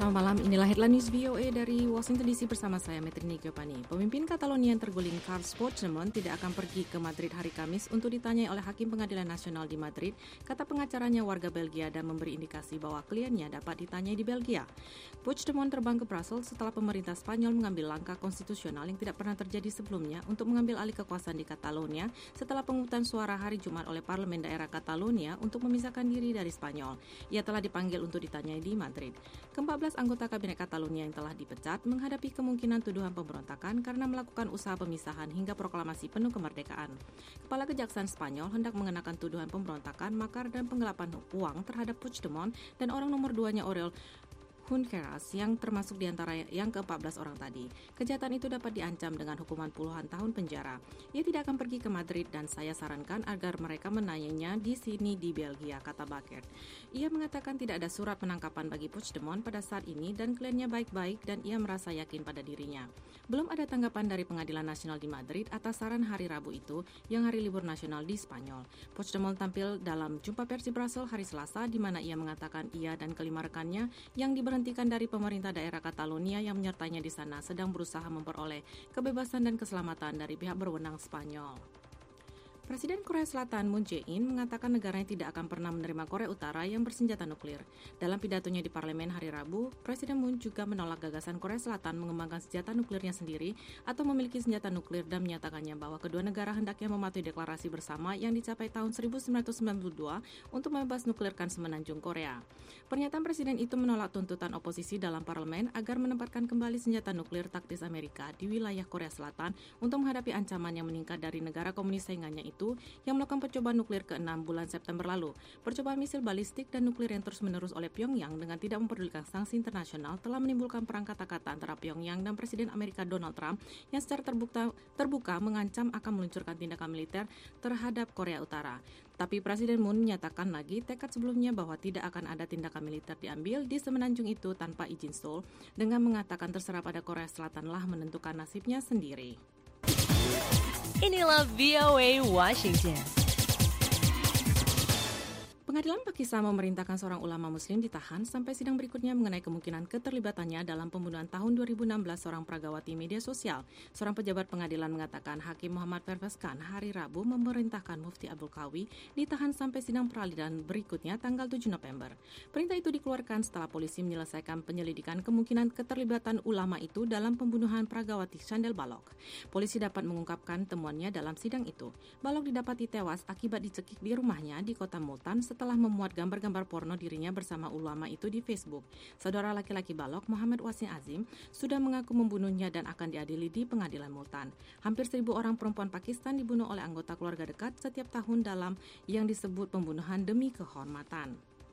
Selamat malam, inilah headline news VOA dari Washington DC bersama saya, Metrini Giovanni. Pemimpin Catalonia yang terguling Carles Puigdemont tidak akan pergi ke Madrid hari Kamis untuk ditanyai oleh Hakim Pengadilan Nasional di Madrid, kata pengacaranya warga Belgia dan memberi indikasi bahwa kliennya dapat ditanyai di Belgia. Puigdemont terbang ke Brussels setelah pemerintah Spanyol mengambil langkah konstitusional yang tidak pernah terjadi sebelumnya untuk mengambil alih kekuasaan di Catalonia setelah pemungutan suara hari Jumat oleh Parlemen Daerah Catalonia untuk memisahkan diri dari Spanyol. Ia telah dipanggil untuk ditanyai di Madrid. Ke-14 anggota Kabinet Catalonia yang telah dipecat menghadapi kemungkinan tuduhan pemberontakan karena melakukan usaha pemisahan hingga proklamasi penuh kemerdekaan. Kepala Kejaksaan Spanyol hendak mengenakan tuduhan pemberontakan, makar dan penggelapan uang terhadap Puigdemont dan orang nomor 2-nya Oriol Junqueras yang termasuk di antara yang ke-14 orang tadi. Kejahatan itu dapat diancam dengan hukuman puluhan tahun penjara. Ia tidak akan pergi ke Madrid dan saya sarankan agar mereka menanyainya di sini di Belgia, kata Baker. Ia mengatakan tidak ada surat penangkapan bagi Puigdemont pada saat ini dan kliennya baik-baik dan ia merasa yakin pada dirinya. Belum ada tanggapan dari Pengadilan Nasional di Madrid atas saran hari Rabu itu yang hari libur nasional di Spanyol. Puigdemont tampil dalam jumpa pers di Brussels hari Selasa di mana ia mengatakan ia dan kelima rekannya yang diberhentikan dari pemerintah daerah Catalonia yang menyertainya di sana sedang berusaha memperoleh kebebasan dan keselamatan dari pihak berwenang Spanyol. Presiden Korea Selatan Moon Jae-in mengatakan negaranya tidak akan pernah menerima Korea Utara yang bersenjata nuklir. Dalam pidatonya di parlemen hari Rabu, Presiden Moon juga menolak gagasan Korea Selatan mengembangkan senjata nuklirnya sendiri atau memiliki senjata nuklir dan menyatakannya bahwa kedua negara hendaknya mematuhi deklarasi bersama yang dicapai tahun 1992 untuk membebas nuklirkan semenanjung Korea. Pernyataan Presiden itu menolak tuntutan oposisi dalam parlemen agar menempatkan kembali senjata nuklir taktis Amerika di wilayah Korea Selatan untuk menghadapi ancaman yang meningkat dari negara komunis saingannya itu yang melakukan percobaan nuklir ke-6 bulan September lalu. Percobaan misil balistik dan nuklir yang terus-menerus oleh Pyongyang dengan tidak mempedulikan sanksi internasional telah menimbulkan perang kata-kata antara Pyongyang dan Presiden Amerika Donald Trump yang secara terbuka mengancam akan meluncurkan tindakan militer terhadap Korea Utara. Tapi Presiden Moon menyatakan lagi tekad sebelumnya bahwa tidak akan ada tindakan militer diambil di semenanjung itu tanpa izin Seoul dengan mengatakan terserah pada Korea Selatan lah menentukan nasibnya sendiri. Inilah VOA Washington. Pengadilan Pakistan memerintahkan seorang ulama muslim ditahan sampai sidang berikutnya mengenai kemungkinan keterlibatannya dalam pembunuhan tahun 2016 seorang pragawati media sosial. Seorang pejabat pengadilan mengatakan Hakim Muhammad Pervez Khan hari Rabu memerintahkan Mufti Abdul Qawi ditahan sampai sidang peradilan berikutnya tanggal 7 November. Perintah itu dikeluarkan setelah polisi menyelesaikan penyelidikan kemungkinan keterlibatan ulama itu dalam pembunuhan pragawati Chandel Balok. Polisi dapat mengungkapkan temuannya dalam sidang itu. Balok didapati tewas akibat dicekik di rumahnya di kota Multan setelah memuat gambar-gambar porno dirinya bersama ulama itu di Facebook. Saudara laki-laki Balok, Muhammad Wasim Azim, sudah mengaku membunuhnya dan akan diadili di pengadilan Multan. Hampir 1.000 orang perempuan Pakistan dibunuh oleh anggota keluarga dekat setiap tahun dalam yang disebut pembunuhan demi kehormatan.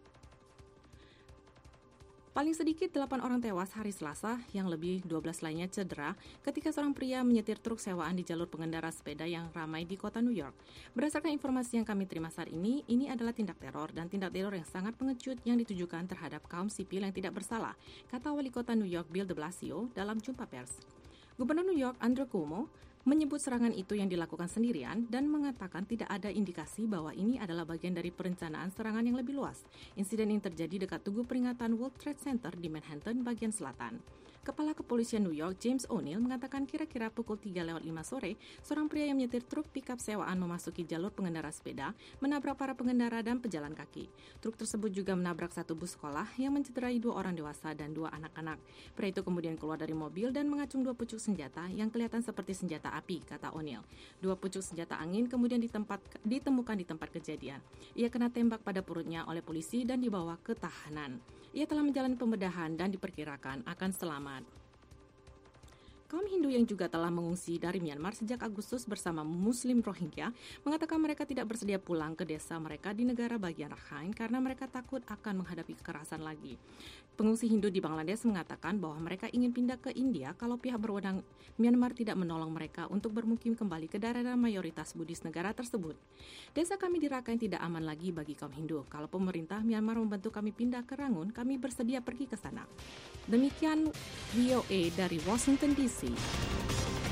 Paling sedikit 8 orang tewas hari Selasa, yang lebih 12 lainnya cedera ketika seorang pria menyetir truk sewaan di jalur pengendara sepeda yang ramai di kota New York. Berdasarkan informasi yang kami terima saat ini adalah tindak teror dan tindak teror yang sangat pengecut yang ditujukan terhadap kaum sipil yang tidak bersalah, kata Wali Kota New York Bill de Blasio dalam jumpa pers. Gubernur New York Andrew Cuomo menyebut serangan itu yang dilakukan sendirian dan mengatakan tidak ada indikasi bahwa ini adalah bagian dari perencanaan serangan yang lebih luas. Insiden ini terjadi dekat tugu peringatan World Trade Center di Manhattan bagian selatan. Kepala Kepolisian New York James O'Neill mengatakan kira-kira pukul 3:05 sore, seorang pria yang menyetir truk pickup sewaan memasuki jalur pengendara sepeda, menabrak para pengendara dan pejalan kaki. Truk tersebut juga menabrak satu bus sekolah yang mencederai 2 orang dewasa dan 2 anak-anak. Pria itu kemudian keluar dari mobil dan mengacung 2 pucuk senjata yang kelihatan seperti senjata api, kata O'Neill. 2 pucuk senjata angin kemudian ditemukan di tempat kejadian. Ia kena tembak pada perutnya oleh polisi dan dibawa ke tahanan. Ia telah menjalani pembedahan dan diperkirakan akan selamat. Kaum Hindu yang juga telah mengungsi dari Myanmar sejak Agustus bersama Muslim Rohingya mengatakan mereka tidak bersedia pulang ke desa mereka di negara bagian Rakhine karena mereka takut akan menghadapi kekerasan lagi. Pengungsi Hindu di Bangladesh mengatakan bahwa mereka ingin pindah ke India kalau pihak berwenang Myanmar tidak menolong mereka untuk bermukim kembali ke daerah mayoritas Buddhis negara tersebut. Desa kami di Rakhine tidak aman lagi bagi kaum Hindu. Kalau pemerintah Myanmar membantu kami pindah ke Rangun, kami bersedia pergi ke sana. Demikian VOA dari Washington DC.